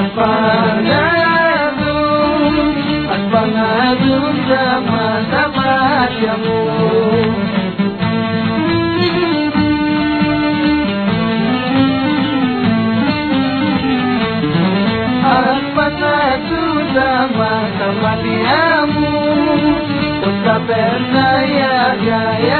pangagum sama-sama kamu. Sama-sama diamu, tak pernah ya